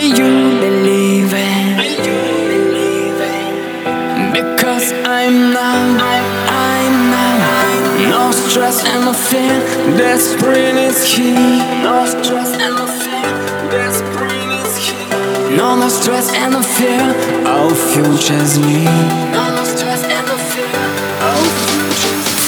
you believe it? Because I'm now, no stress and no fear, the spring is here. No stress and no fear, the spring is here. No more stress and no fear, our future's near. No more stress and no fear, our future's near.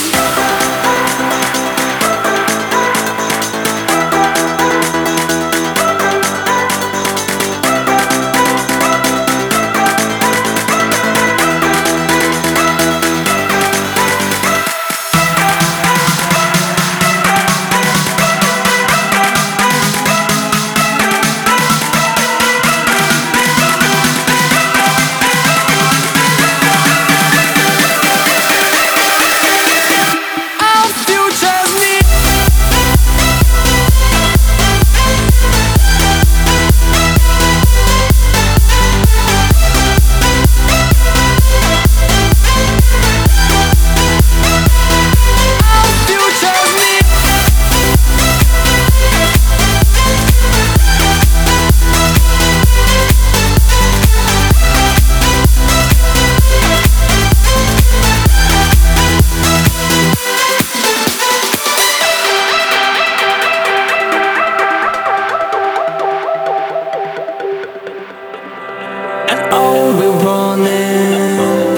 All we wanted,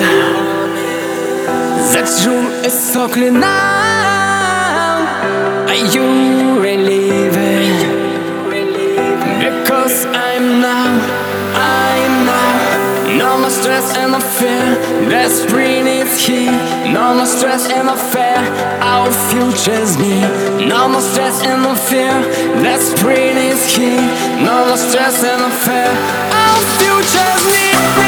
that truth is so clear now. Are you relieving? Because I'm now, no more stress and no fear, the spring is here. No more stress and no fear, our future's near. No more stress and no fear, the spring is here. No more stress and no fear, our future's near.